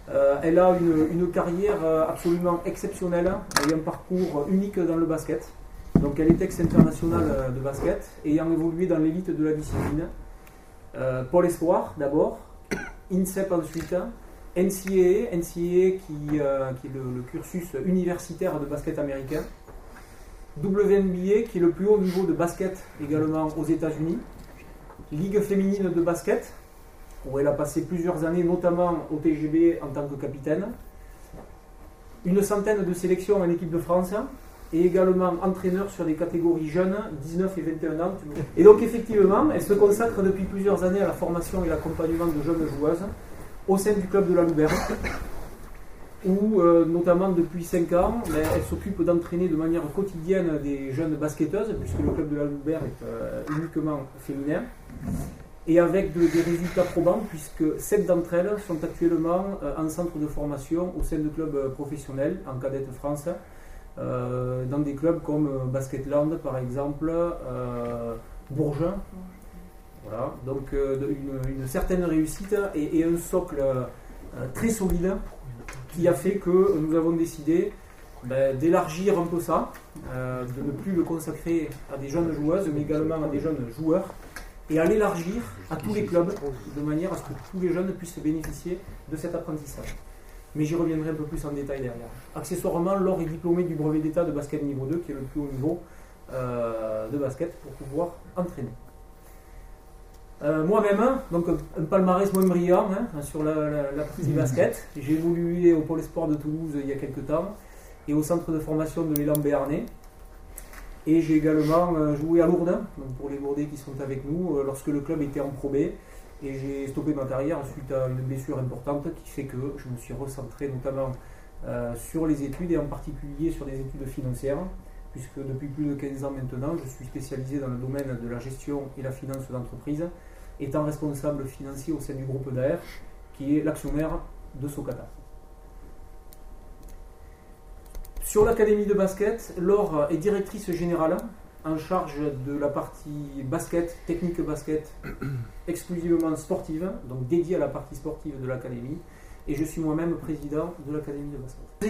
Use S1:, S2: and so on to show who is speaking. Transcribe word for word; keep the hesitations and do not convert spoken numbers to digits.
S1: Euh, elle a une, une carrière absolument exceptionnelle et un parcours unique dans le basket. Donc elle est ex-internationale de basket, ayant évolué dans l'élite de la discipline. Euh, Pôle Espoir d'abord, INSEP ensuite, N C A A, N C A A qui, euh, qui est le, le cursus universitaire de basket américain, W N B A qui est le plus haut niveau de basket également aux États-Unis, Ligue féminine de basket, où elle a passé plusieurs années, notamment au T G B en tant que capitaine, une centaine de sélections en équipe de France, et également entraîneur sur les catégories jeunes, dix-neuf et vingt et un ans. Et donc effectivement, elle se consacre depuis plusieurs années à la formation et l'accompagnement de jeunes joueuses au sein du club de la Louberre, où euh, notamment depuis cinq ans, ben, elle s'occupe d'entraîner de manière quotidienne des jeunes basketteuses, puisque le club de la Louberre est euh, uniquement féminin, et avec de, des résultats probants, puisque sept d'entre elles sont actuellement euh, en centre de formation au sein de clubs professionnels, en cadette France, euh, dans des clubs comme euh, Basketland par exemple, euh, Bourges. Voilà, donc euh, une, une certaine réussite et, et un socle euh, très solide qui a fait que nous avons décidé ben, d'élargir un peu ça, euh, de ne plus le consacrer à des jeunes joueuses, mais également à des jeunes joueurs, et à l'élargir à tous les clubs, de manière à ce que tous les jeunes puissent bénéficier de cet apprentissage. Mais j'y reviendrai un peu plus en détail derrière. Accessoirement, Laure est diplômée du brevet d'état de basket niveau deux, qui est le plus haut niveau euh, de basket pour pouvoir entraîner. Euh, moi-même, donc un palmarès moins brillant hein, sur la, la, la partie basket. J'ai évolué au Pôle Espoir de Toulouse il y a quelques temps et au centre de formation de l'élan Béarnais. Et j'ai également euh, joué à Lourdes, donc pour les Lourdais qui sont avec nous, euh, lorsque le club était en Pro B. Et j'ai stoppé ma carrière suite à une blessure importante qui fait que je me suis recentré notamment euh, sur les études et en particulier sur les études financières, puisque depuis plus de quinze ans maintenant, je suis spécialisé dans le domaine de la gestion et la finance d'entreprise, étant responsable financier au sein du groupe d'A R, qui est l'actionnaire de Socata. Sur l'académie de basket, Laure est directrice générale en charge de la partie basket, technique basket, exclusivement sportive, donc dédiée à la partie sportive de l'académie, et je suis moi-même président de l'académie de basket.